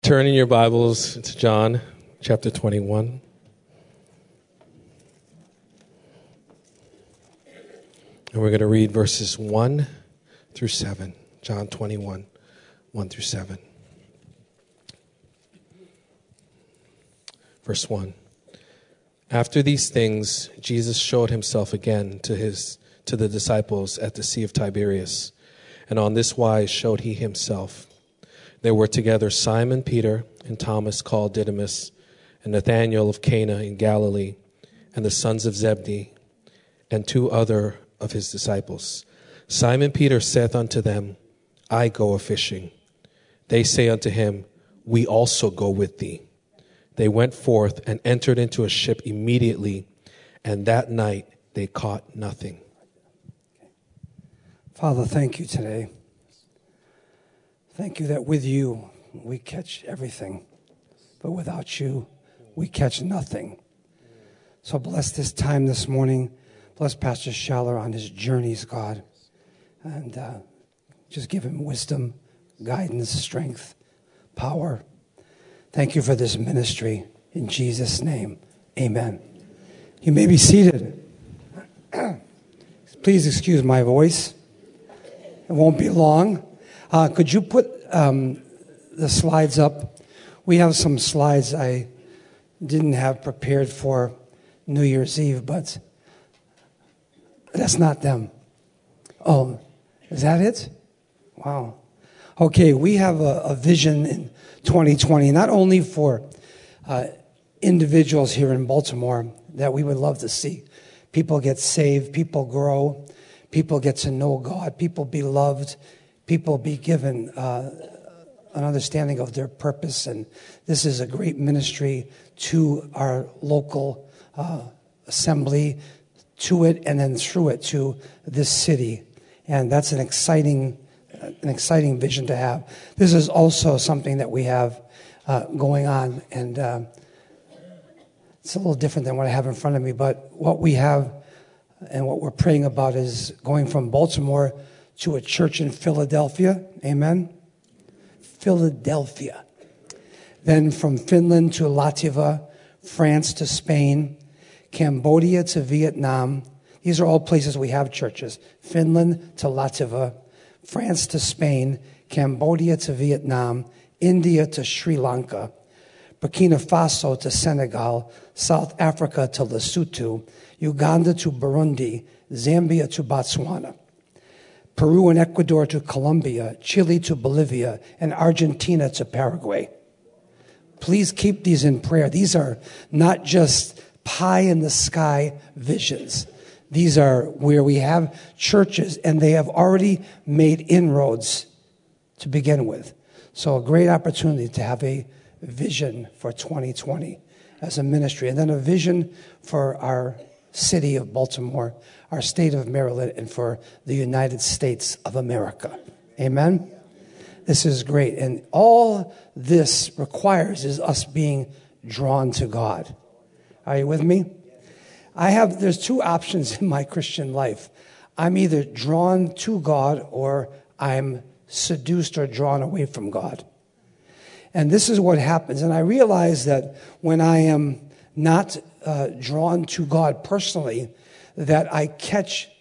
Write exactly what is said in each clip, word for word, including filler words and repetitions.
Turn in your Bibles to John chapter twenty-one. And we're going to read verses one through seven. John twenty-one, one through seven. Verse one. After these things, Jesus showed himself again to his to the disciples at the Sea of Tiberias. And on this wise showed he himself. There were together Simon Peter and Thomas called Didymus, and Nathanael of Cana in Galilee, and the sons of Zebedee, and two other of his disciples. Simon Peter saith unto them, I go a-fishing. They say unto him, We also go with thee. They went forth and entered into a ship immediately, and that night they caught nothing. Father, thank you today. Thank you that with you we catch everything, but without you we catch nothing. So bless this time this morning. Bless Pastor Schaller on his journeys, God. And uh, just give him wisdom, guidance, strength, power. Thank you for this ministry. In Jesus' name, amen. You may be seated. Please excuse my voice. It won't be long. Uh, could you put um, the slides up? We have some slides I didn't have prepared for New Year's Eve, but that's not them. Oh, is that it? Wow. Okay, we have a, a vision in twenty twenty, not only for uh, individuals here in Baltimore that we would love to see. People get saved, people grow, people get to know God, people be loved, people be given uh, an understanding of their purpose. And this is a great ministry to our local uh, assembly, to it, and then through it to this city. And that's an exciting, an exciting vision to have. This is also something that we have uh, going on, and uh, it's a little different than what I have in front of me. But what we have and what we're praying about is going from Baltimore to a church in Philadelphia. Amen. Philadelphia. Then from Finland to Latvia, France to Spain, Cambodia to Vietnam. These are all places we have churches. Finland to Latvia, France to Spain, Cambodia to Vietnam, India to Sri Lanka, Burkina Faso to Senegal, South Africa to Lesotho, Uganda to Burundi, Zambia to Botswana, Peru and Ecuador to Colombia, Chile to Bolivia, and Argentina to Paraguay. Please keep these in prayer. These are not just pie-in-the-sky visions. These are where we have churches, and they have already made inroads to begin with. So a great opportunity to have a vision for twenty twenty as a ministry, and then a vision for our city of Baltimore, our state of Maryland, and for the United States of America. Amen? This is great. And all this requires is us being drawn to God. Are you with me? I have, there's two options in my Christian life. I'm either drawn to God or I'm seduced or drawn away from God. And this is what happens. And I realize that when I am not uh, drawn to God personally, that I catch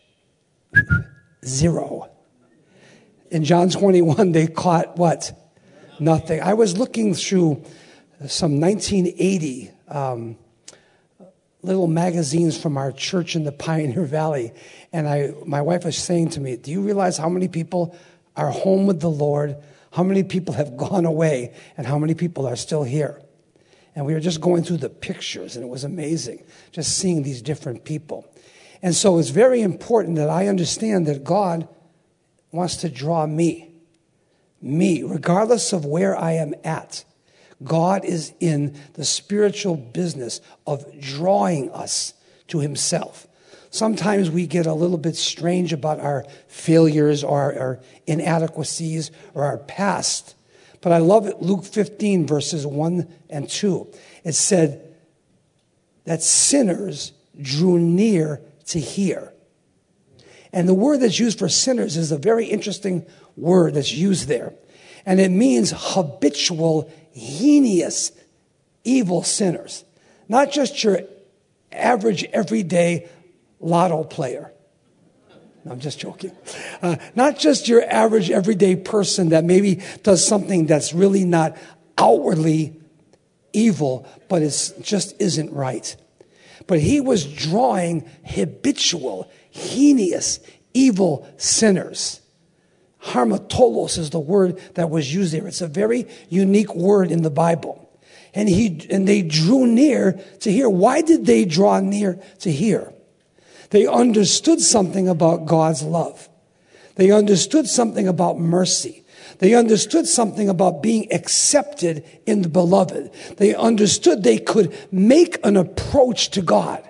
zero. In John twenty-one, they caught what? Nothing. I was looking through some nineteen eighty um, little magazines from our church in the Pioneer Valley, and I, my wife was saying to me, do you realize how many people are home with the Lord, how many people have gone away, and how many people are still here? And we were just going through the pictures, and it was amazing, just seeing these different people. And so it's very important that I understand that God wants to draw me, me, regardless of where I am at. God is in the spiritual business of drawing us to himself. Sometimes we get a little bit strange about our failures or our, our inadequacies or our past. But I love it, Luke fifteen, verses one and two. It said that sinners drew near to hear. And the word that's used for sinners is a very interesting word that's used there. And it means habitual heinous, evil sinners. Not just your average, everyday lotto player. No, I'm just joking. Uh, not just your average, everyday person that maybe does something that's really not outwardly evil, but it just isn't right. But he was drawing habitual, heinous, evil sinners. Harmatolos is the word that was used there. It's a very unique word in the Bible. And he and they drew near to hear. Why did they draw near to hear? They understood something about God's love. They understood something about mercy. They understood something about being accepted in the beloved. They understood they could make an approach to God.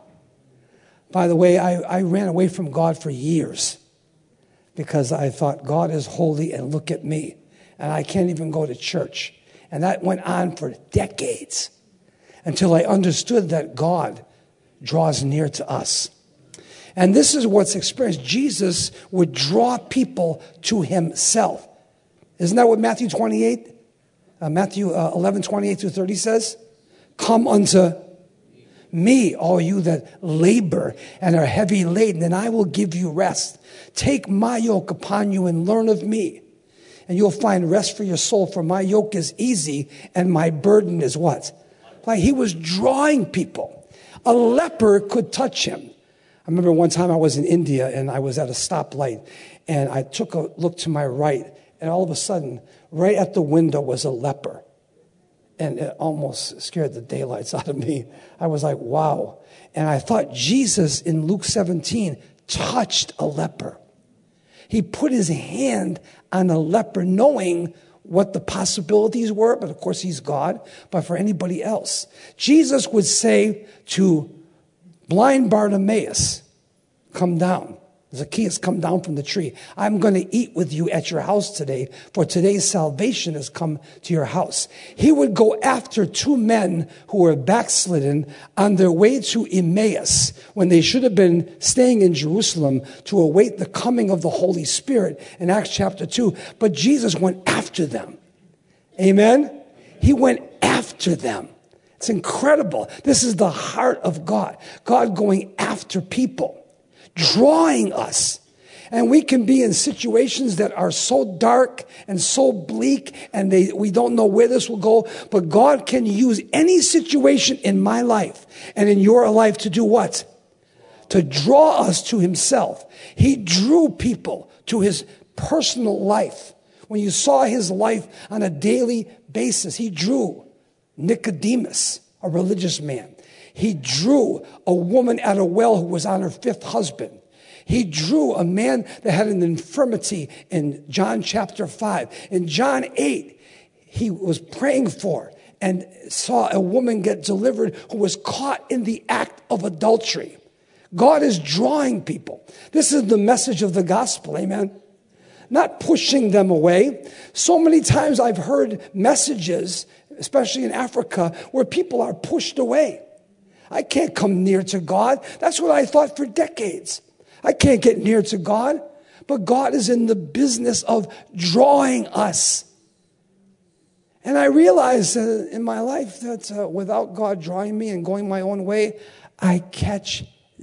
By the way, I, I ran away from God for years because I thought God is holy and look at me. And I can't even go to church. And that went on for decades until I understood that God draws near to us. And this is what's experienced. Jesus would draw people to himself. Isn't that what Matthew twenty-eight, uh, Matthew uh, eleven, twenty-eight through thirty says? Come unto me, all you that labor and are heavy laden, and I will give you rest. Take my yoke upon you and learn of me, and you'll find rest for your soul, for my yoke is easy and my burden is what? Like he was drawing people. A leper could touch him. I remember one time I was in India and I was at a stoplight and I took a look to my right and all of a sudden, right at the window was a leper. And it almost scared the daylights out of me. I was like, wow. And I thought Jesus in Luke seventeen touched a leper. He put his hand on a leper knowing what the possibilities were, but of course he's God, but for anybody else. Jesus would say to blind Bartimaeus, come down. Zacchaeus, come down from the tree. I'm going to eat with you at your house today, for today's salvation has come to your house. He would go after two men who were backslidden on their way to Emmaus when they should have been staying in Jerusalem to await the coming of the Holy Spirit in Acts chapter two. But Jesus went after them. Amen? He went after them. It's incredible. This is the heart of God. God going after people. Drawing us. And we can be in situations that are so dark and so bleak and they, we don't know where this will go. But God can use any situation in my life and in your life to do what? To draw us to himself. He drew people to his personal life. When you saw his life on a daily basis, he drew Nicodemus, a religious man. He drew a woman at a well who was on her fifth husband. He drew a man that had an infirmity in John chapter five. In John eight, he was praying for and saw a woman get delivered who was caught in the act of adultery. God is drawing people. This is the message of the gospel, amen? Not pushing them away. So many times I've heard messages, especially in Africa, where people are pushed away. I can't come near to God. That's what I thought for decades. I can't get near to God. But God is in the business of drawing us. And I realized uh, in my life that uh, without God drawing me and going my own way, I catch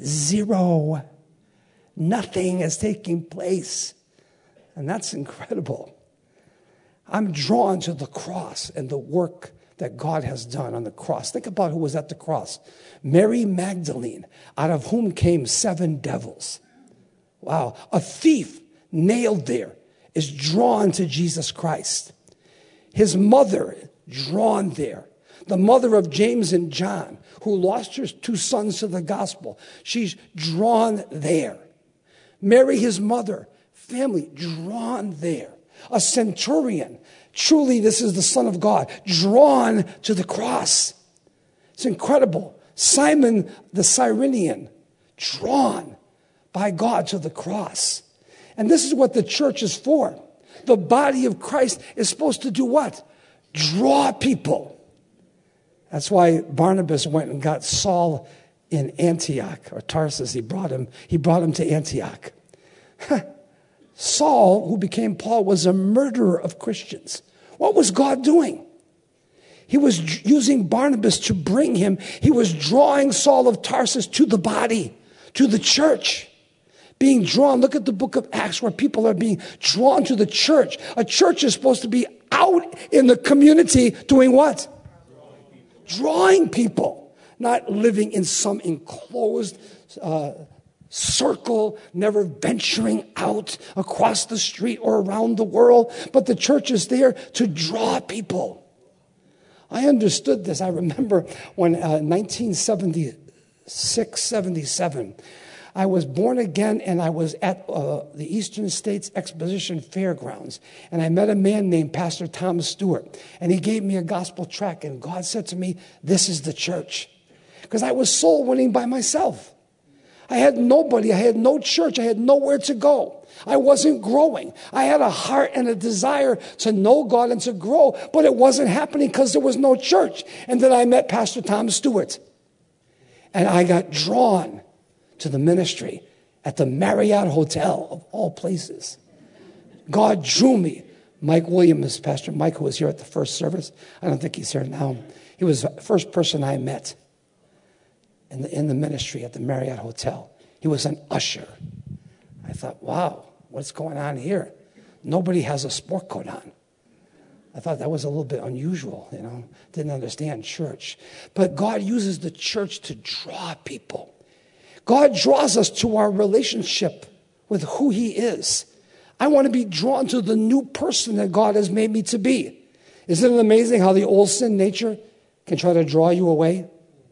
zero. Nothing is taking place. And that's incredible. I'm drawn to the cross and the work that God has done on the cross. Think about who was at the cross. Mary Magdalene, out of whom came seven devils. Wow. A thief nailed there is drawn to Jesus Christ. His mother drawn there. The mother of James and John, who lost her two sons to the gospel. She's drawn there. Mary, his mother, family, drawn there. A centurion. Truly, this is the Son of God, drawn to the cross. It's incredible. Simon the Cyrenian, drawn by God to the cross. And this is what the church is for. The body of Christ is supposed to do what? Draw people. That's why Barnabas went and got Saul in Antioch, or Tarsus. He brought him, he brought him to Antioch. Saul, who became Paul, was a murderer of Christians. What was God doing? He was j- using Barnabas to bring him. He was drawing Saul of Tarsus to the body, to the church. Being drawn. Look at the book of Acts where people are being drawn to the church. A church is supposed to be out in the community doing what? Drawing people. Drawing people. Not living in some enclosed uh, circle, never venturing out across the street or around the world. But the church is there to draw people. I understood this. I remember when uh, nineteen seventy-six, seventy-seven, I was born again and I was at uh, the Eastern States Exposition Fairgrounds. And I met a man named Pastor Thomas Stewart. And he gave me a gospel tract. And God said to me, this is the church. Because I was soul winning by myself. I had nobody. I had no church. I had nowhere to go. I wasn't growing. I had a heart and a desire to know God and to grow. But it wasn't happening because there was no church. And then I met Pastor Thomas Stewart. And I got drawn to the ministry at the Marriott Hotel of all places. God drew me. Mike Williams, Pastor Mike, who was here at the first service. I don't think he's here now. He was the first person I met in the, in the ministry at the Marriott Hotel. He was an usher. I thought, wow, what's going on here? Nobody has a sport coat on. I thought that was a little bit unusual, you know. Didn't understand church. But God uses the church to draw people. God draws us to our relationship with who he is. I want to be drawn to the new person that God has made me to be. Isn't it amazing how the old sin nature can try to draw you away?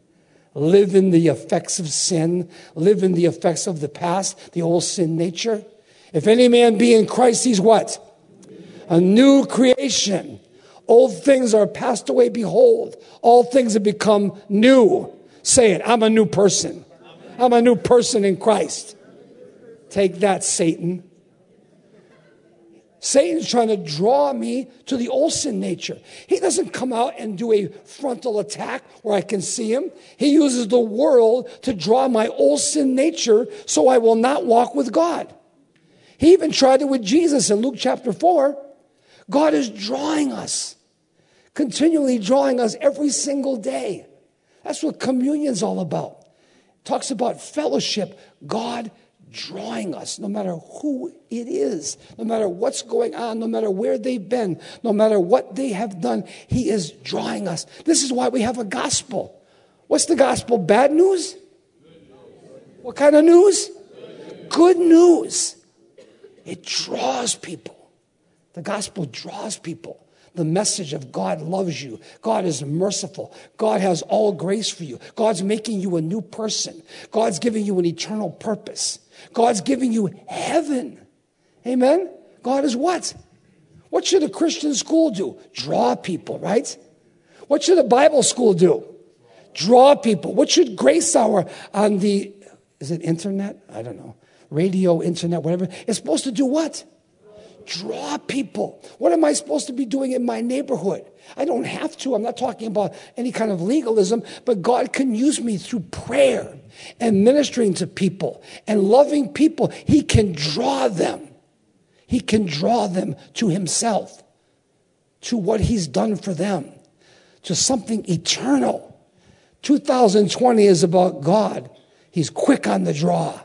Live in the effects of sin. Live in the effects of the past, the old sin nature. If any man be in Christ, he's what? A new creation. Old things are passed away. Behold, all things have become new. Say it. I'm a new person. I'm a new person in Christ. Take that, Satan. Satan's trying to draw me to the old sin nature. He doesn't come out and do a frontal attack where I can see him. He uses the world to draw my old sin nature so I will not walk with God. He even tried it with Jesus in Luke chapter four. God is drawing us, continually drawing us every single day. That's what communion's all about. Talks about fellowship, God drawing us, no matter who it is, no matter what's going on, no matter where they've been, no matter what they have done, he is drawing us. This is why we have a gospel. What's the gospel? Bad news? What kind of news? Good news. It draws people. The gospel draws people. The message of God loves you. God is merciful. God has all grace for you. God's making you a new person. God's giving you an eternal purpose. God's giving you heaven. Amen? God is what? What should a Christian school do? Draw people, right? What should a Bible school do? Draw people. What should Grace Hour on the, is it internet? I don't know. Radio, internet, whatever. It's supposed to do what? Draw people. What am I supposed to be doing in my neighborhood? I don't have to. I'm not talking about any kind of legalism, but God can use me through prayer and ministering to people and loving people. He can draw them. He can draw them to himself, to what he's done for them, to something eternal. two thousand twenty is about God. He's quick on the draw,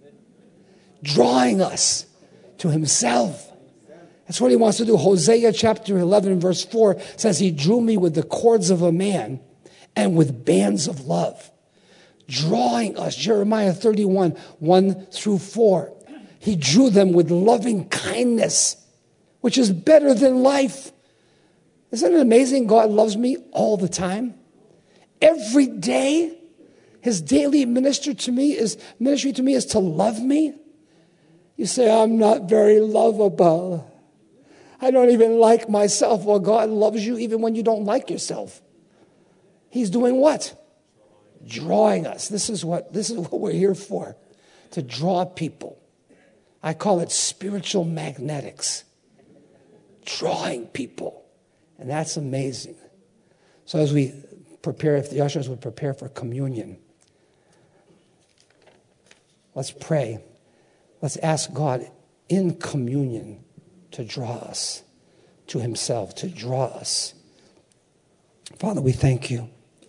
drawing us to himself. That's what he wants to do. Hosea chapter eleven, verse four says, he drew me with the cords of a man and with bands of love. Drawing us. Jeremiah thirty-one, one through four. He drew them with loving kindness, which is better than life. Isn't it amazing? God loves me all the time. Every day, his daily ministry to me is ministry to me is to love me. You say, I'm not very lovable. I don't even like myself. Well, God loves you even when you don't like yourself. He's doing what? Drawing us. This is what, this is what we're here for, to draw people. I call it spiritual magnetics. Drawing people. And that's amazing. So as we prepare, if the ushers would prepare for communion, let's pray. Let's ask God in communion to draw us to himself, to draw us. Father, we thank you.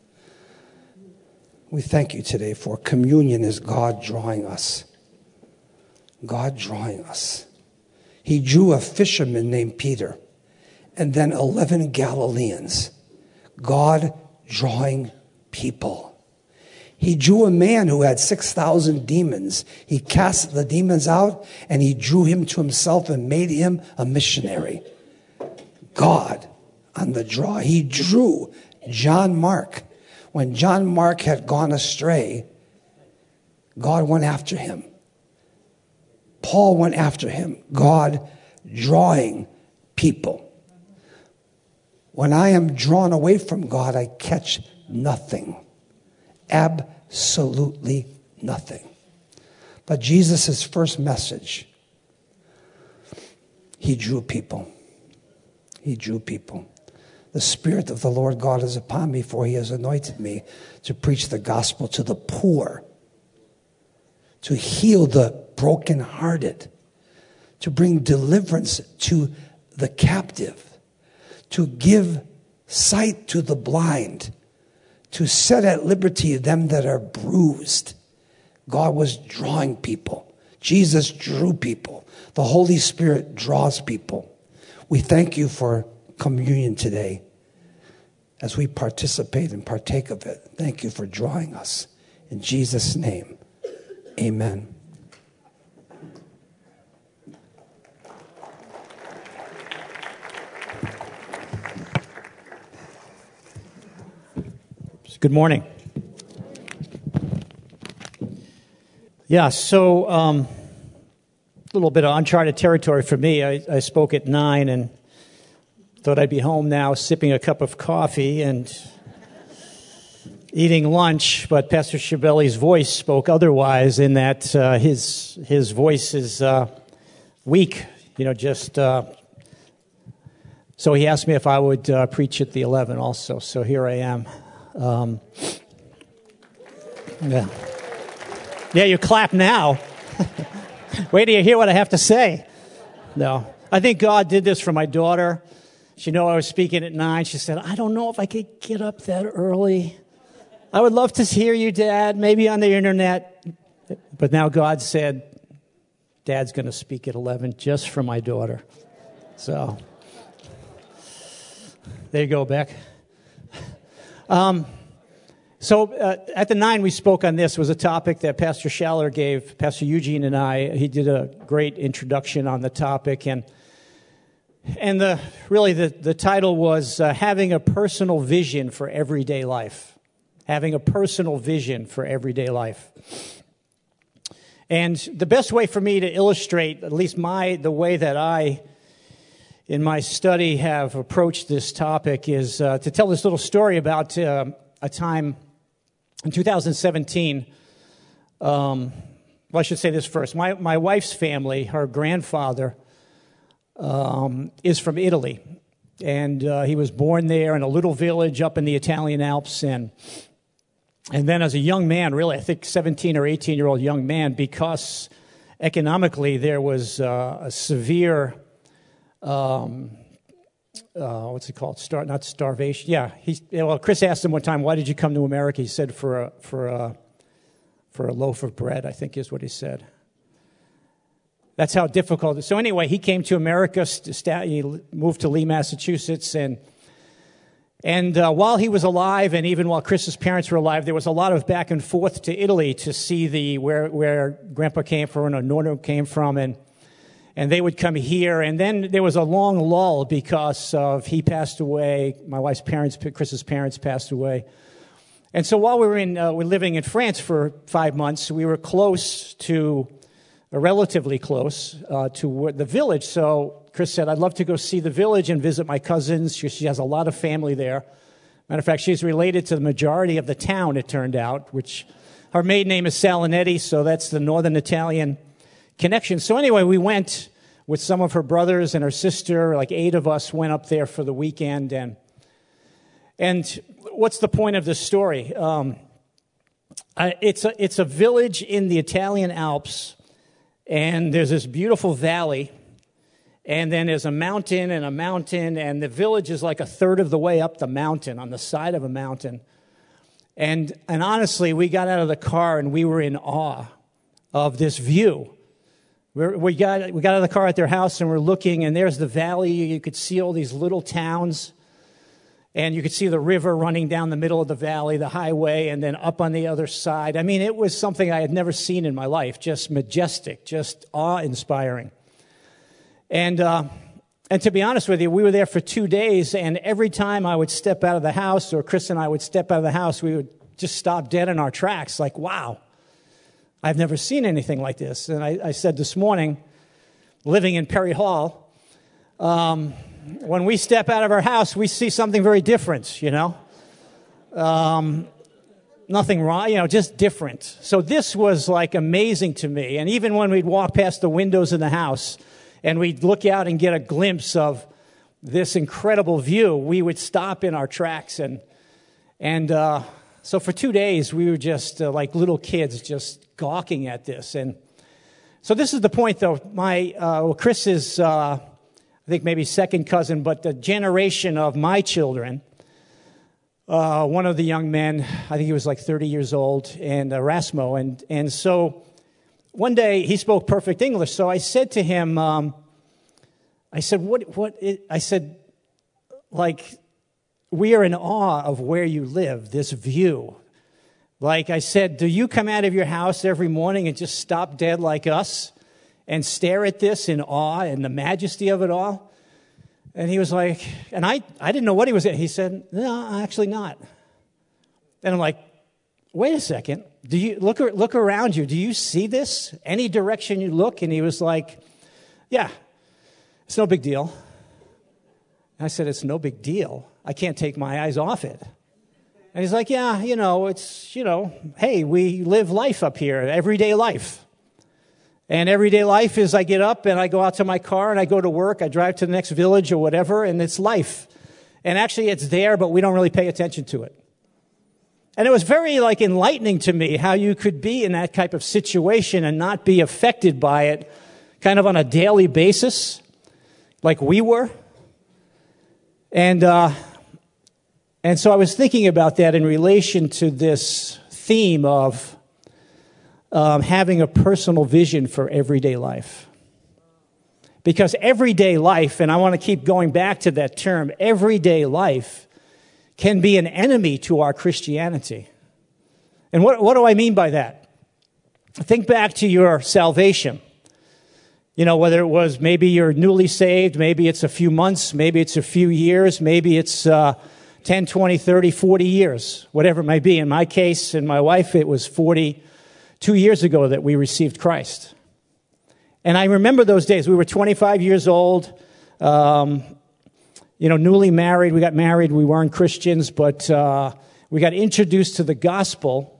We thank you today for communion is God drawing us. God drawing us. He drew a fisherman named Peter and then eleven Galileans. God drawing people. He drew a man who had six thousand demons. He cast the demons out and he drew him to himself and made him a missionary. God on the draw. He drew John Mark. When John Mark had gone astray, God went after him. Paul went after him. God drawing people. When I am drawn away from God, I catch nothing. Absolutely nothing. But Jesus' first message, he drew people. He drew people. The Spirit of the Lord God is upon me, for he has anointed me to preach the gospel to the poor, to heal the brokenhearted, to bring deliverance to the captive, to give sight to the blind, to set at liberty them that are bruised. God was drawing people. Jesus drew people. The Holy Spirit draws people. We thank you for communion today as we participate and partake of it. Thank you for drawing us. In Jesus' name, amen. Good morning. Yeah, so um, a little bit of uncharted territory for me. I, I spoke at nine and thought I'd be home now sipping a cup of coffee and eating lunch, but Pastor Schiavelli's voice spoke otherwise in that uh, his his voice is uh, weak, you know, just... Uh, so he asked me if I would uh, preach at the eleven also, so here I am. Um, yeah. Yeah, you clap now. Wait till you hear what I have to say. No. I think God did this for my daughter. She knew I was speaking at nine. She said, I don't know if I could get up that early. I would love to hear you, Dad, maybe on the internet. But now God said, Dad's going to speak at eleven just for my daughter. So, there you go, Beck. Um, so uh, at the nine we spoke on this. It was a topic that Pastor Schaller gave, Pastor Eugene and I. He did a great introduction on the topic, and and the really the, the title was uh, having a personal vision for everyday life. Having a personal vision for everyday life. And the best way for me to illustrate, at least my the way that I in my study have approached this topic is uh, to tell this little story about uh, a time in two thousand seventeen. Um, well, I should say this first. My, my wife's family, her grandfather, um, is from Italy. And uh, he was born there in a little village up in the Italian Alps. And, and then as a young man, really, I think seventeen or eighteen-year-old young man, because economically there was uh, a severe... Um, uh, what's it called? Star, not starvation. Yeah. He, well, Chris asked him one time, "Why did you come to America?" He said, "For a for a for a loaf of bread." I think is what he said. That's how difficult. So anyway, he came to America. St- he moved to Lee, Massachusetts, and and uh, while he was alive, and even while Chris's parents were alive, there was a lot of back and forth to Italy to see the where where Grandpa came from or Nordo came from, and. And they would come here, and then there was a long lull because of he passed away. My wife's parents, Chris's parents, passed away, and so while we were in, uh, we were living in France for five months. We were close to, uh, relatively close uh, to the village. So Chris said, "I'd love to go see the village and visit my cousins. She, she has a lot of family there. Matter of fact, she's related to the majority of the town. It turned out, which her maiden name is Salinetti, so that's the northern Italian connection." So anyway, we went with some of her brothers and her sister, like eight of us went up there for the weekend. And and what's the point of this story? Um, I, it's a it's a village in the Italian Alps, and there's this beautiful valley, And then there's a mountain and a mountain, and the village is like a third of the way up the mountain, on the side of a mountain. And and honestly, we got out of the car and we were in awe of this view. We're, we got we got out of the car at their house and we're looking, and there's the valley. You could see all these little towns, and you could see the river running down the middle of the valley, the highway, and then up on the other side. I mean, it was something I had never seen in my life, just majestic, just awe-inspiring. And uh, and to be honest with you, we were there for two days, and every time I would step out of the house, or Chris and I would step out of the house, we would just stop dead in our tracks, like, wow, I've never seen anything like this. And I, I said this morning, living in Perry Hall, um, when we step out of our house, we see something very different, you know. Um, nothing wrong, you know, just different. So this was like amazing to me. And even when we'd walk past the windows in the house and we'd look out and get a glimpse of this incredible view, we would stop in our tracks. And and uh, so for two days, we were just uh, like little kids just gawking at this. And so this is the point, though. My uh, well, Chris is, uh, I think, maybe second cousin, but the generation of my children, uh, one of the young men, I think he was like thirty years old, and uh, Rasmo. And, and so one day he spoke perfect English. So I said to him, um, I said, what, what, it, I said, like, we are in awe of where you live, this view. Like I said, do you come out of your house every morning and just stop dead like us and stare at this in awe and the majesty of it all? And he was like, and I, I didn't know what he was at. He said, no, actually not. And I'm like, wait a second. Do you look, look around you? Do you see this? Any direction you look? And he was like, yeah, it's no big deal. And I said, it's no big deal. I can't take my eyes off it. And he's like, yeah, you know, it's, you know, hey, we live life up here, everyday life. And everyday life is I get up and I go out to my car and I go to work, I drive to the next village or whatever, and it's life. And actually it's there, but we don't really pay attention to it. And it was very, like, enlightening to me how you could be in that type of situation and not be affected by it kind of on a daily basis, like we were. And, uh, and so I was thinking about that in relation to this theme of um, having a personal vision for everyday life. Because everyday life, and I want to keep going back to that term, everyday life can be an enemy to our Christianity. And what, what do I mean by that? Think back to your salvation. You know, whether it was maybe you're newly saved, maybe it's a few months, maybe it's a few years, maybe it's uh, ten, twenty, thirty, forty years, whatever it might be. In my case, and my wife, it was forty-two years ago that we received Christ. And I remember those days. We were twenty-five years old, um, you know, newly married. We got married. We weren't Christians, but uh, we got introduced to the gospel.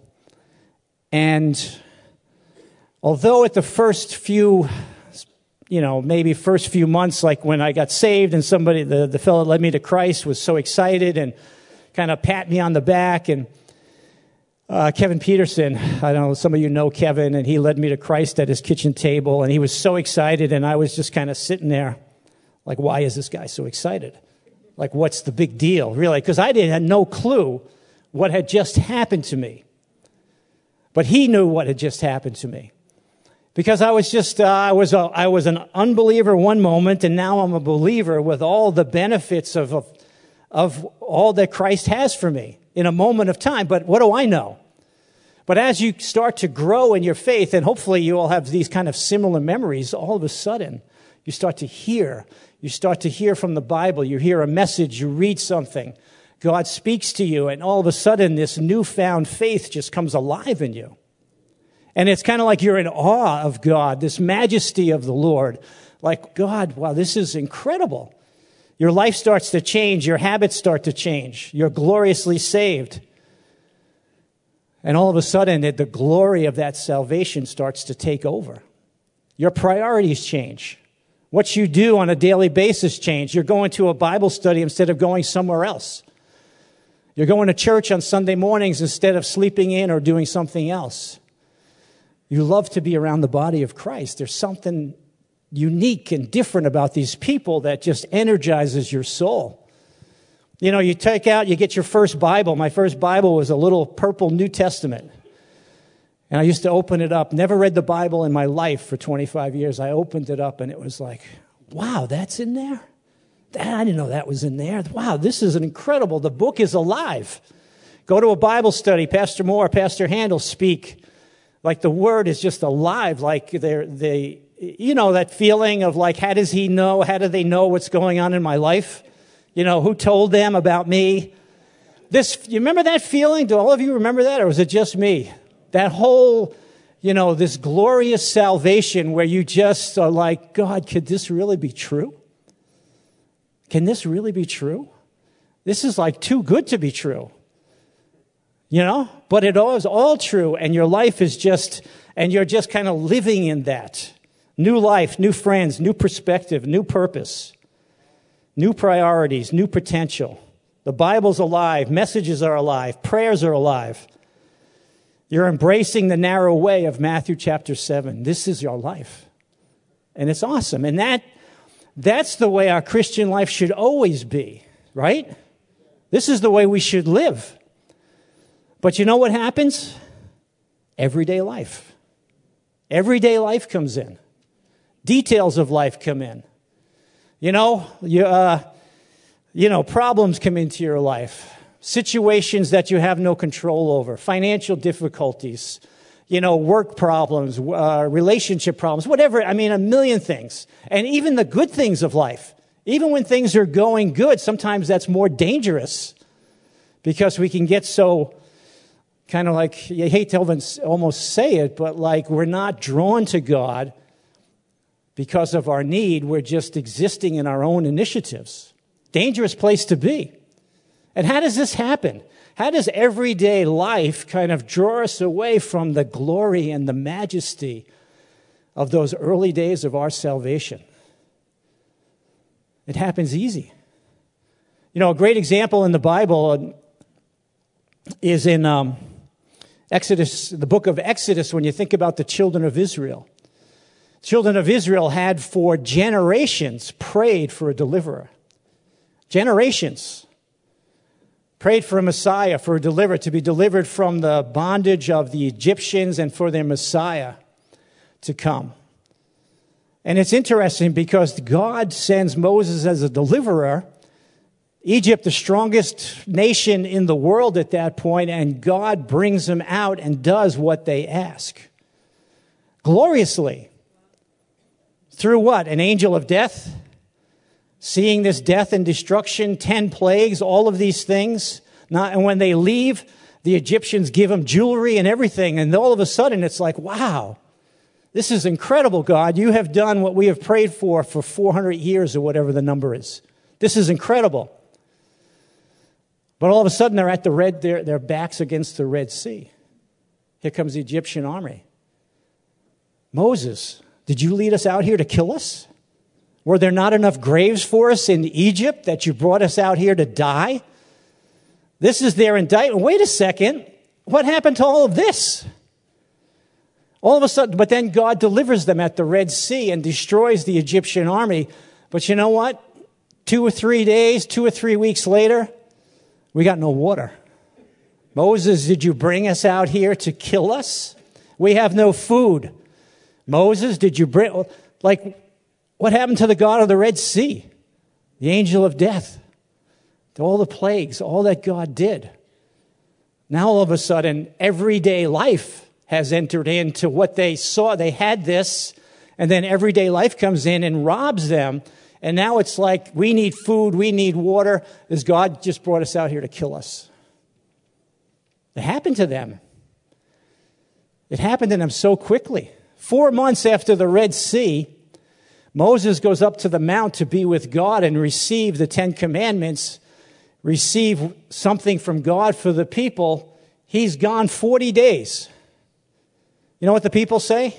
And although at the first few, you know, maybe first few months, like when I got saved and somebody, the, the fellow that led me to Christ was so excited and kind of pat me on the back. And uh, Kevin Peterson, I don't know, some of you know Kevin, and he led me to Christ at his kitchen table. And he was so excited, and I was just kind of sitting there like, why is this guy so excited? Like, what's the big deal, really? Because I didn't had no clue what had just happened to me. But he knew what had just happened to me. Because I was just, uh, I was a, I was an unbeliever one moment, and now I'm a believer with all the benefits of, of, of all that Christ has for me in a moment of time. But what do I know? But as you start to grow in your faith, and hopefully you all have these kind of similar memories, all of a sudden you start to hear. You start to hear from the Bible. You hear a message. You read something. God speaks to you, and all of a sudden this newfound faith just comes alive in you. And it's kind of like you're in awe of God, this majesty of the Lord. Like, God, wow, this is incredible. Your life starts to change. Your habits start to change. You're gloriously saved. And all of a sudden, the glory of that salvation starts to take over. Your priorities change. What you do on a daily basis change. You're going to a Bible study instead of going somewhere else. You're going to church on Sunday mornings instead of sleeping in or doing something else. You love to be around the body of Christ. There's something unique and different about these people that just energizes your soul. You know, you take out, you get your first Bible. My first Bible was a little purple New Testament. And I used to open it up. Never read the Bible in my life for twenty-five years. I opened it up and it was like, wow, that's in there? That, I didn't know that was in there. Wow, this is an incredible. The book is alive. Go to a Bible study. Pastor Moore, Pastor Handel speak. Like the word is just alive. Like they're, they, you know, that feeling of like, how does he know? How do they know what's going on in my life? You know, who told them about me? This, you remember that feeling? Do all of you remember that? Or was it just me? That whole, you know, this glorious salvation where you just are like, God, could this really be true? Can this really be true? This is like too good to be true. You know? But it is all true, and your life is just, and you're just kind of living in that. New life, new friends, new perspective, new purpose, new priorities, new potential. The Bible's alive, messages are alive, prayers are alive. You're embracing the narrow way of Matthew chapter seven. This is your life. And it's awesome. And that that's the way our Christian life should always be, right? This is the way we should live. But you know what happens? Everyday life. Everyday life comes in. Details of life come in. You know, you, uh, you know, problems come into your life. Situations that you have no control over, financial difficulties, you know, work problems, uh, relationship problems, whatever. I mean, a million things. And even the good things of life. Even when things are going good, sometimes that's more dangerous because we can get so kind of like, you hate to almost say it, but like we're not drawn to God because of our need. We're just existing in our own initiatives. Dangerous place to be. And how does this happen? How does everyday life kind of draw us away from the glory and the majesty of those early days of our salvation? It happens easy. You know, a great example in the Bible is in um, Exodus, the book of Exodus, when you think about the children of Israel. Children of Israel had for generations prayed for a deliverer. Generations. Prayed for a Messiah, for a deliverer, to be delivered from the bondage of the Egyptians and for their Messiah to come. And it's interesting because God sends Moses as a deliverer. Egypt, the strongest nation in the world at that point, and God brings them out and does what they ask. Gloriously. Through what? An angel of death? Seeing this death and destruction, ten plagues, all of these things. Not, and when they leave, the Egyptians give them jewelry and everything. And all of a sudden, it's like, wow, this is incredible, God. You have done what we have prayed for for four hundred years or whatever the number is. This is incredible. But all of a sudden, they're at the red, their, their backs against the Red Sea. Here comes the Egyptian army. Moses, did you lead us out here to kill us? Were there not enough graves for us in Egypt that you brought us out here to die? This is their indictment. Wait a second. What happened to all of this? All of a sudden, but then God delivers them at the Red Sea and destroys the Egyptian army. But you know what? Two or three days, two or three weeks later, we got no water. Moses, did you bring us out here to kill us? We have no food. Moses, did you bring... Like... What happened to the God of the Red Sea? The angel of death. To all the plagues, all that God did. Now all of a sudden, everyday life has entered into what they saw. They had this, and then everyday life comes in and robs them. And now it's like, we need food, we need water. This God just brought us out here to kill us. It happened to them. It happened to them so quickly. Four months after the Red Sea, Moses goes up to the mount to be with God and receive the Ten Commandments, receive something from God for the people. He's gone forty days. You know what the people say?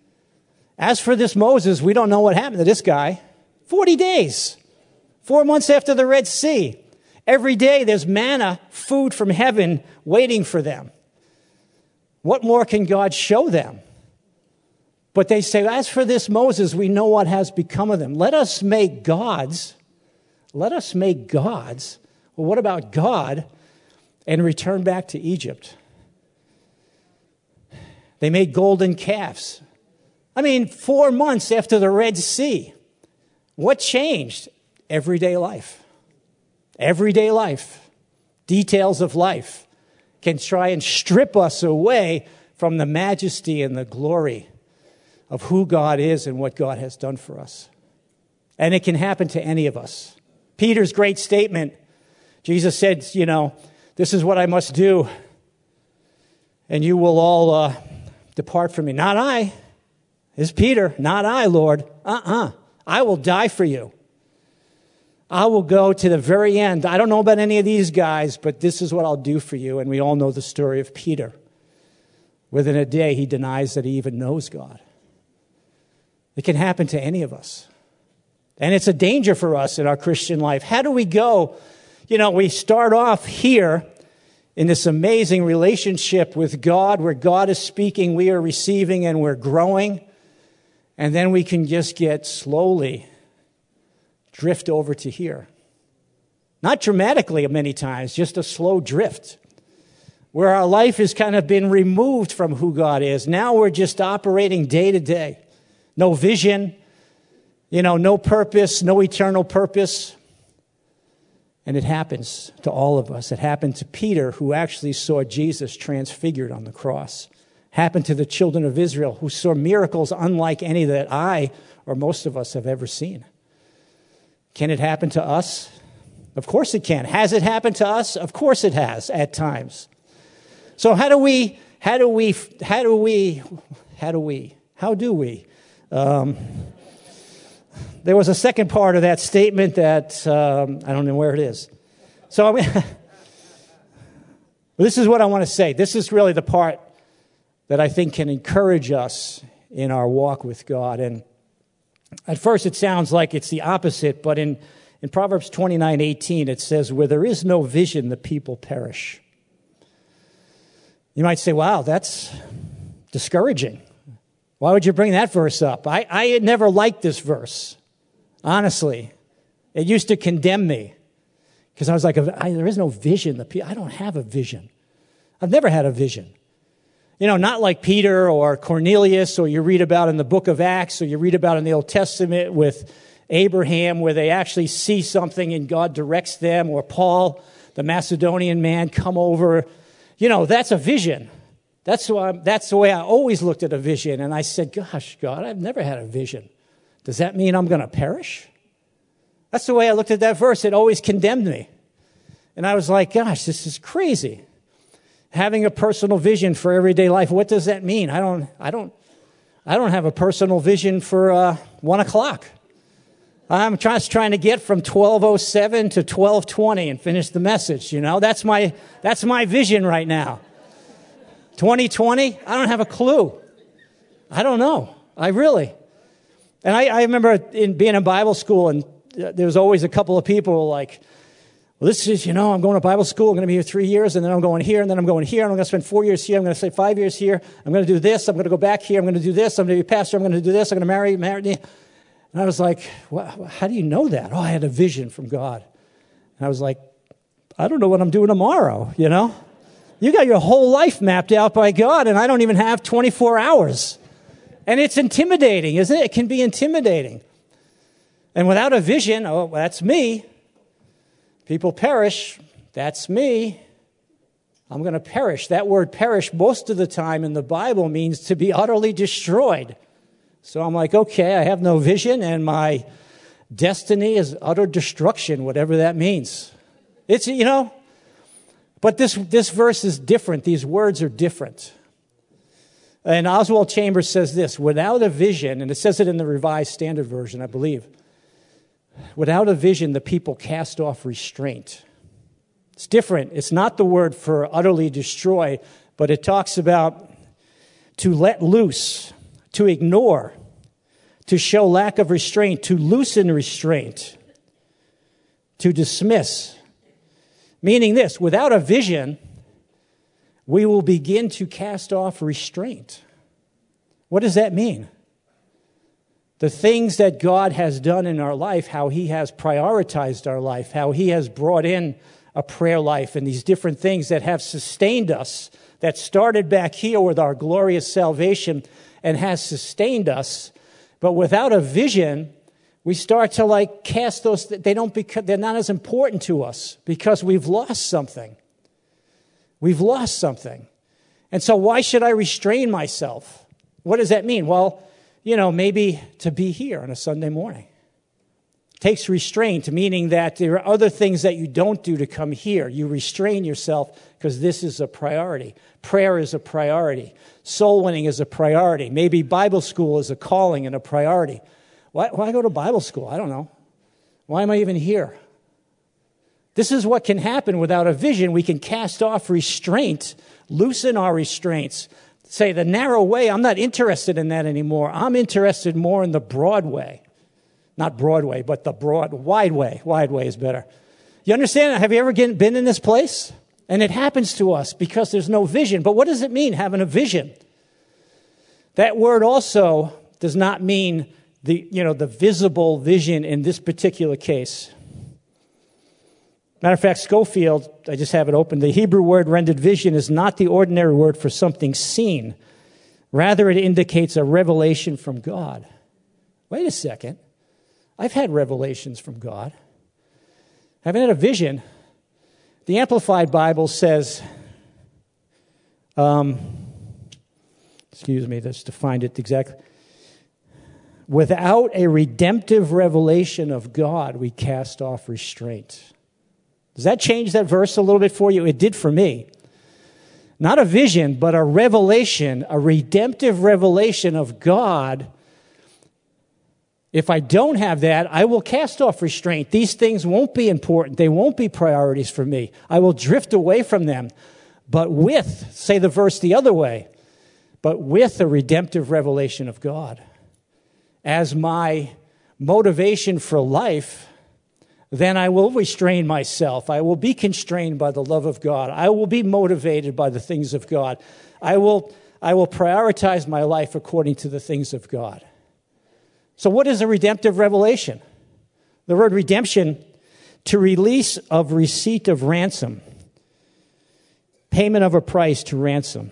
As for this Moses, we don't know what happened to this guy. forty days. Four months after the Red Sea. Every day there's manna, food from heaven waiting for them. What more can God show them? But they say, as for this Moses, we know what has become of them. Let us make gods. Let us make gods. Well, what about God? And return back to Egypt. They made golden calves. I mean, four months after the Red Sea. What changed? Everyday life. Everyday life. Details of life can try and strip us away from the majesty and the glory of who God is and what God has done for us. And it can happen to any of us. Peter's great statement, Jesus said, you know, this is what I must do, and you will all uh, depart from me. Not I. It's Peter. Not I, Lord. Uh-uh. I will die for you. I will go to the very end. I don't know about any of these guys, but this is what I'll do for you. And we all know the story of Peter. Within a day, he denies that he even knows God. It can happen to any of us. And it's a danger for us in our Christian life. How do we go? You know, we start off here in this amazing relationship with God where God is speaking, we are receiving, and we're growing. And then we can just get slowly drift over to here. Not dramatically many times, just a slow drift. Where our life has kind of been removed from who God is. Now we're just operating day to day. No vision, you know, no purpose, no eternal purpose. And it happens to all of us. It happened to Peter, who actually saw Jesus transfigured on the cross. Happened to the children of Israel, who saw miracles unlike any that I or most of us have ever seen. Can it happen to us? Of course it can. Has it happened to us? Of course it has at times. So how do we, how do we, how do we, how do we, how do we? Um, there was a second part of that statement that um, I don't know where it is. So I mean, this is what I want to say. This is really the part that I think can encourage us in our walk with God. And at first it sounds like it's the opposite, but in, in Proverbs twenty-nine eighteen it says, where there is no vision, the people perish. You might say, wow, that's discouraging. Why would you bring that verse up? I, I had never liked this verse, honestly. It used to condemn me because I was like, I, there is no vision. The pe- I don't have a vision. I've never had a vision. You know, not like Peter or Cornelius, or you read about in the book of Acts, or you read about in the Old Testament with Abraham, where they actually see something and God directs them, or Paul, the Macedonian man, come over. You know, that's a vision. That's why, that's the way I always looked at a vision. And I said, gosh, God, I've never had a vision. Does that mean I'm going to perish? That's the way I looked at that verse. It always condemned me. And I was like, gosh, this is crazy. Having a personal vision for everyday life. What does that mean? I don't, I don't, I don't have a personal vision for uh, one o'clock. I'm just trying to get from twelve oh seven to twelve twenty and finish the message. You know, that's my, that's my vision right now. twenty twenty, I don't have a clue. I don't know. I really. And I, I remember in being in Bible school, and there was always a couple of people like, well, this is, you know, I'm going to Bible school. I'm going to be here three years, and then I'm going here, and then I'm going here, and I'm going to spend four years here. I'm going to stay five years here. I'm going to do this. I'm going to go back here. I'm going to do this. I'm going to be a pastor. I'm going to do this. I'm going to marry, marry. And I was like, well, how do you know that? Oh, I had a vision from God. And I was like, I don't know what I'm doing tomorrow, you know? You got your whole life mapped out by God, and I don't even have twenty-four hours. And it's intimidating, isn't it? It can be intimidating. And without a vision, oh, that's me. People perish. That's me. I'm going to perish. That word perish most of the time in the Bible means to be utterly destroyed. So I'm like, okay, I have no vision, and my destiny is utter destruction, whatever that means. It's, you know, but this, this verse is different. These words are different. And Oswald Chambers says this, without a vision, and it says it in the Revised Standard Version, I believe, without a vision, the people cast off restraint. It's different. It's not the word for utterly destroy, but it talks about to let loose, to ignore, to show lack of restraint, to loosen restraint, to dismiss. Meaning this, without a vision, we will begin to cast off restraint. What does that mean? The things that God has done in our life, how he has prioritized our life, how he has brought in a prayer life and these different things that have sustained us, that started back here with our glorious salvation and has sustained us. But without a vision, we start to like cast those, they don't become, they're not as important to us because we've lost something. We've lost something. And so why should I restrain myself? What does that mean? Well, you know, maybe to be here on a Sunday morning. It takes restraint, meaning that there are other things that you don't do to come here. You restrain yourself because this is a priority. Prayer is a priority. Soul winning is a priority. Maybe Bible school is a calling and a priority. Why, why go to Bible school? I don't know. Why am I even here? This is what can happen without a vision. We can cast off restraint, loosen our restraints. Say the narrow way, I'm not interested in that anymore. I'm interested more in the broad way. Not Broadway, but the broad, wide way. Wide way is better. You understand? Have you ever get, been in this place? And it happens to us because there's no vision. But what does it mean, having a vision? That word also does not mean the, you know, the visible vision in this particular case. Matter of fact, Schofield, I just have it open, the Hebrew word rendered vision is not the ordinary word for something seen. Rather, it indicates a revelation from God. Wait a second. I've had revelations from God. I haven't had a vision. The Amplified Bible says, um, excuse me, just to find it exactly. Without a redemptive revelation of God, we cast off restraint. Does that change that verse a little bit for you? It did for me. Not a vision, but a revelation, a redemptive revelation of God. If I don't have that, I will cast off restraint. These things won't be important. They won't be priorities for me. I will drift away from them. But with, say the verse the other way, but with a redemptive revelation of God as my motivation for life, then I will restrain myself. I will be constrained by the love of God. I will be motivated by the things of God. I will, I will prioritize my life according to the things of God. So what is a redemptive revelation? The word redemption, to release of receipt of ransom, payment of a price to ransom.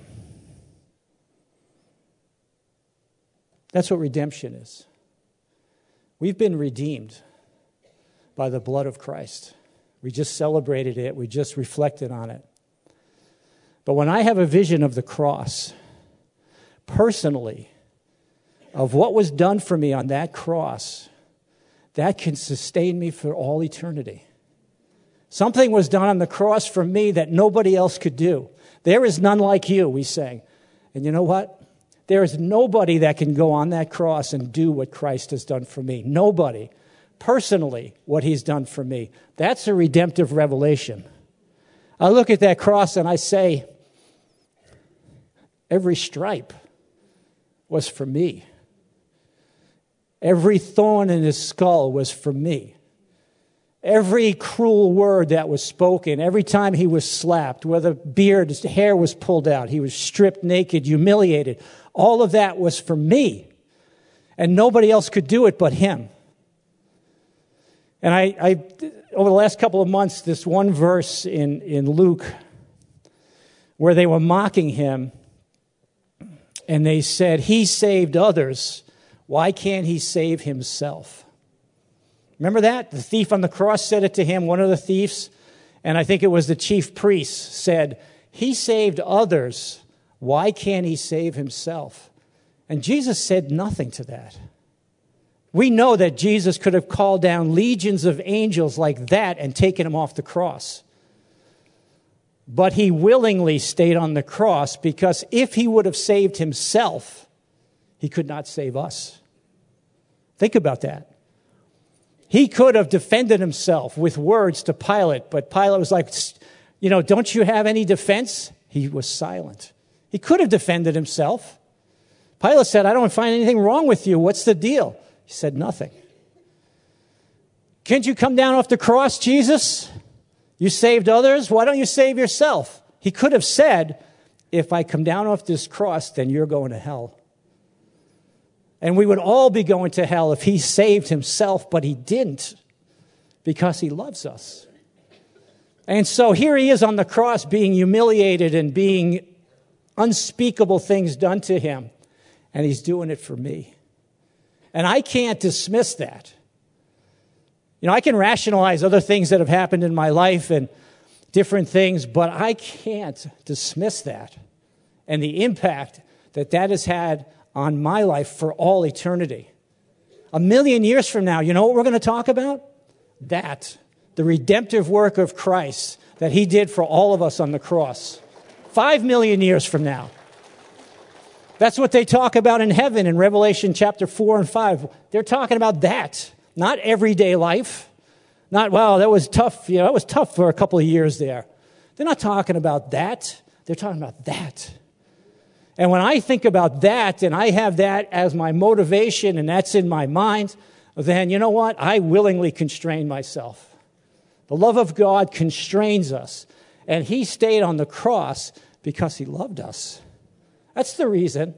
That's what redemption is. We've been redeemed by the blood of Christ. We just celebrated it. We just reflected on it. But when I have a vision of the cross, personally, of what was done for me on that cross, that can sustain me for all eternity. Something was done on the cross for me that nobody else could do. There is none like you, we sang. And you know what? There is nobody that can go on that cross and do what Christ has done for me. Nobody. Personally, what he's done for me. That's a redemptive revelation. I look at that cross and I say, every stripe was for me. Every thorn in his skull was for me. Every cruel word that was spoken, every time he was slapped, whether beard, his hair was pulled out, he was stripped naked, humiliated, all of that was for me. And nobody else could do it but him. And I, I over the last couple of months, this one verse in, in Luke where they were mocking him, and they said, he saved others, why can't he save himself? Remember that? The thief on the cross said it to him, one of the thieves, and I think it was the chief priest said, he saved others, why can't he save himself? And Jesus said nothing to that. We know that Jesus could have called down legions of angels like that and taken him off the cross. But he willingly stayed on the cross because if he would have saved himself, he could not save us. Think about that. He could have defended himself with words to Pilate, but Pilate was like, you know, don't you have any defense? He was silent. He could have defended himself. Pilate said, I don't find anything wrong with you. What's the deal? He said nothing. Can't you come down off the cross, Jesus? You saved others. Why don't you save yourself? He could have said, if I come down off this cross, then you're going to hell. And we would all be going to hell if he saved himself, but he didn't, because he loves us. And so here he is on the cross being humiliated and being unspeakable things done to him. And he's doing it for me. And I can't dismiss that. You know, I can rationalize other things that have happened in my life and different things, but I can't dismiss that and the impact that that has had on my life for all eternity. A million years from now, you know what we're going to talk about? That. The redemptive work of Christ that he did for all of us on the cross. Five million years from now. That's what they talk about in heaven in Revelation chapter four and five. They're talking about that, not everyday life. Not, wow, that was tough. You know, it was tough for a couple of years there. They're not talking about that. They're talking about that. And when I think about that and I have that as my motivation and that's in my mind, then you know what? I willingly constrain myself. The love of God constrains us. And he stayed on the cross because he loved us. That's the reason.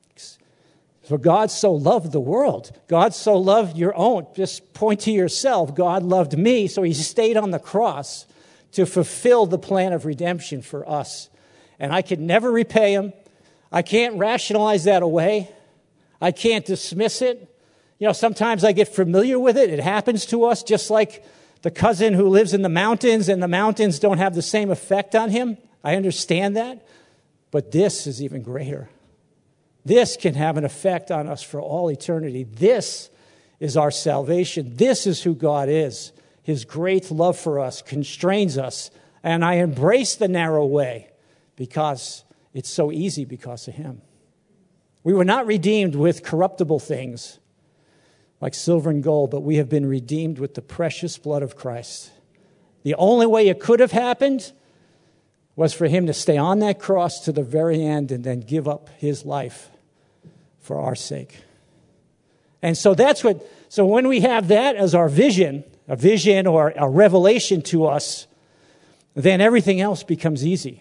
For God so loved the world. God so loved your own. Just point to yourself. God loved me, so he stayed on the cross to fulfill the plan of redemption for us. And I could never repay him. I can't rationalize that away. I can't dismiss it. You know, sometimes I get familiar with it. It happens to us just like the cousin who lives in the mountains, and the mountains don't have the same effect on him. I understand that. But this is even greater. This can have an effect on us for all eternity. This is our salvation. This is who God is. His great love for us constrains us. And I embrace the narrow way because it's so easy because of him. We were not redeemed with corruptible things like silver and gold, but we have been redeemed with the precious blood of Christ. The only way it could have happened was for him to stay on that cross to the very end and then give up his life for our sake. And so that's what, so when we have that as our vision, a vision or a revelation to us, then everything else becomes easy.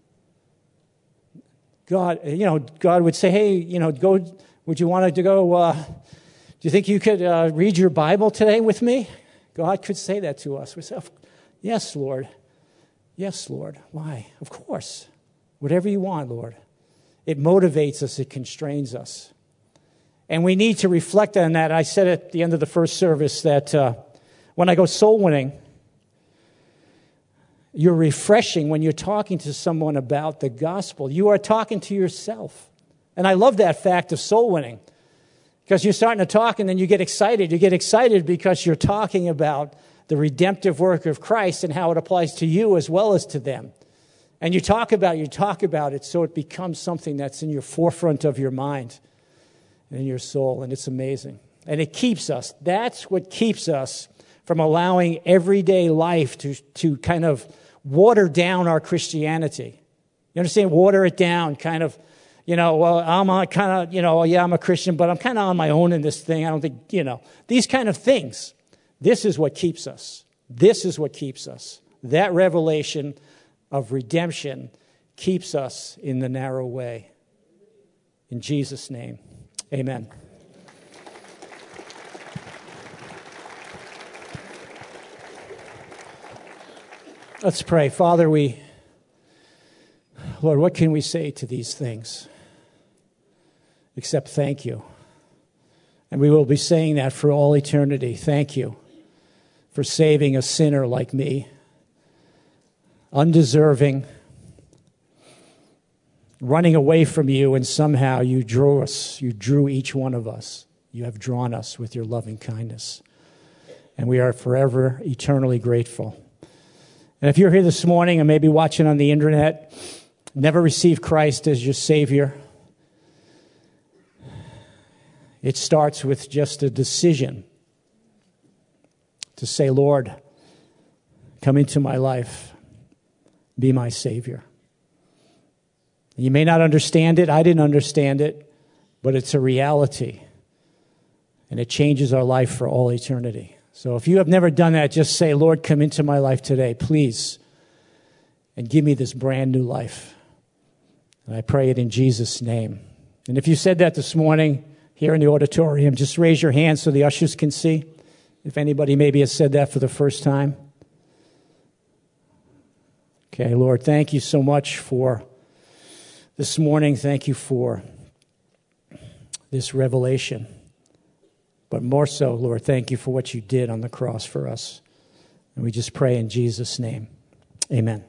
God, you know, God would say, hey, you know, go, would you want to go, uh, do you think you could uh, read your Bible today with me? God could say that to us. We say, yes, Lord. Yes, Lord. Why? Of course. Whatever you want, Lord. It motivates us. It constrains us. And we need to reflect on that. I said at the end of the first service that uh, when I go soul winning, you're refreshing when you're talking to someone about the gospel. You are talking to yourself. And I love that fact of soul winning because you're starting to talk and then you get excited. You get excited because you're talking about the redemptive work of Christ and how it applies to you as well as to them. And you talk about it, you talk about it so it becomes something that's in your forefront of your mind and in your soul, and it's amazing. And it keeps us. That's what keeps us from allowing everyday life to, to kind of water down our Christianity. You understand? Water it down, kind of, you know, well, I'm on kind of, you know, yeah, I'm a Christian, but I'm kind of on my own in this thing. I don't think, you know, these kind of things. This is what keeps us. This is what keeps us. That revelation of redemption keeps us in the narrow way. In Jesus' name, amen. Let's pray. Father, we, Lord, what can we say to these things except thank you? And we will be saying that for all eternity. Thank you for saving a sinner like me, undeserving, running away from you, and somehow you drew us, you drew each one of us. You have drawn us with your loving kindness. And we are forever, eternally grateful. And if you're here this morning and maybe watching on the internet, never received Christ as your Savior, it starts with just a decision to say, Lord, come into my life, be my Savior. You may not understand it. I didn't understand it, but it's a reality. And it changes our life for all eternity. So if you have never done that, just say, Lord, come into my life today, please, and give me this brand new life. And I pray it in Jesus' name. And if you said that this morning, here in the auditorium? Just raise your hand so the ushers can see. If anybody maybe has said that for the first time. Okay, Lord, thank you so much for this morning. Thank you for this revelation. But more so, Lord, thank you for what you did on the cross for us. And we just pray in Jesus' name. Amen.